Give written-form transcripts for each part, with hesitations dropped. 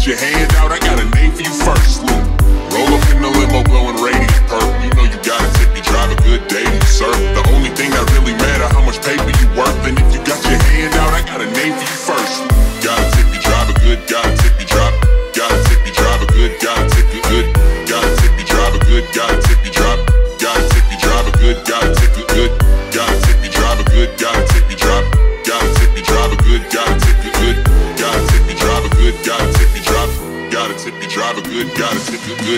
got your hand out, I got a name for you first. Look, roll up in the limo, blowing radiant perp. You know you gotta tip me, drive a good day to you, sir. The only thing that really matter, how much paper you worth. And if you got your hand out, I got a name for you first. Gotta tip me, drive a good, gotta tip me, drive. Gotta tip me, drive a good, gotta tip you good. Gotta tip me, drive a good, gotta tip me, drive. Gotta tip me, drive a good, gotta tip you good. Gotta tip me, drive a good, gotta tip me, drive. Gotta tip me, drive a good, gotta tip you good. Gotta tip me, drive a good, gotta tip me, drive. Gotta tip me, drive a good, gotta tip you good.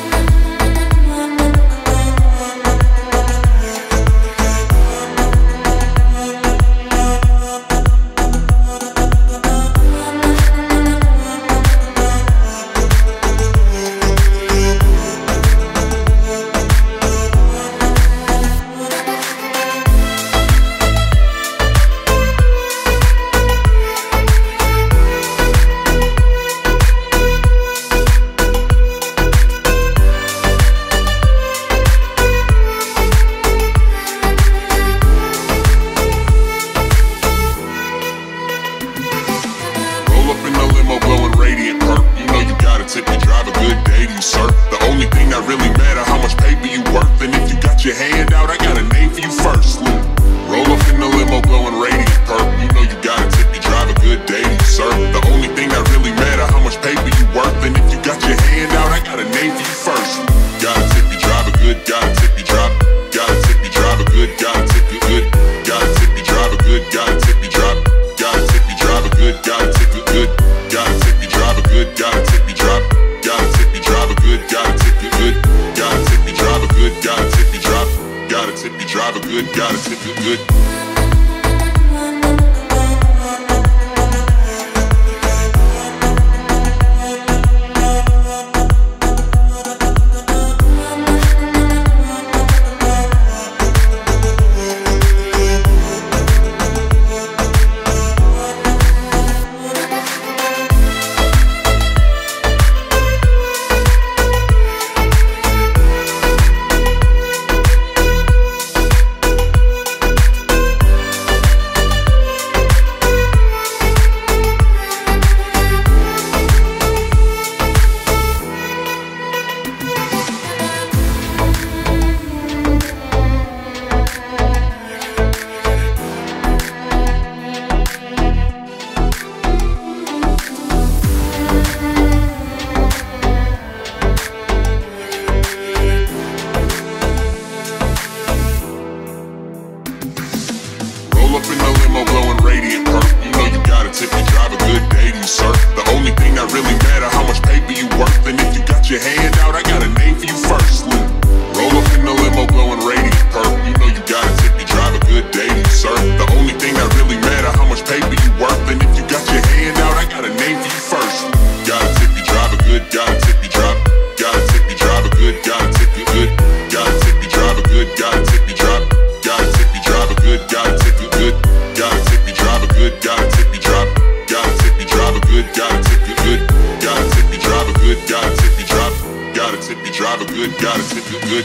Drive a good, gotta tip you good.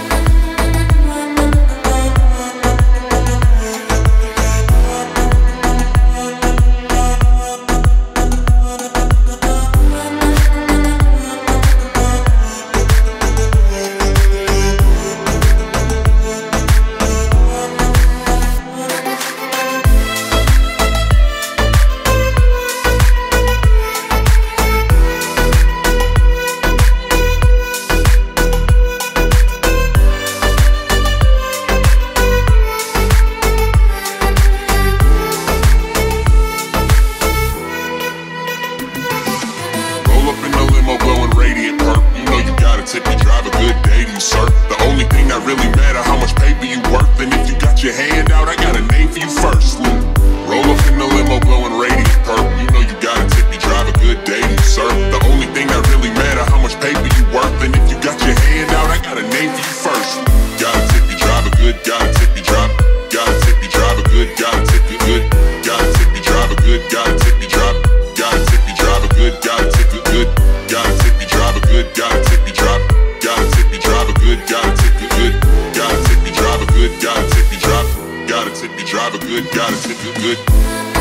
Tip me, drive a good day to you, sir. The only thing that really matter, how much paper you worth. And if you got your hand out, I got a name for you first. Look, roll up in the limo, blowing radiant perp. You know you gotta tip me, drive a good day to you, sir. The only thing that really matter, how much paper you worth. And if you got your hand out, I got a name for you first. Gotta tip me, drive a good, gotta tip me, drive. Gotta tip me, drive a good, gotta tip you good. Gotta tip me, drive a good, gotta tip me, drive. Gotta tip me, drive a good, gotta tip you good. Gotta tip me, drive a good, gotta tip me, drive. Gotta tip me, drive a good, gotta tip you good. Gotta tip me, drive a good, gotta tip me, drive. Gotta tip me, drive a good, gotta tip you good.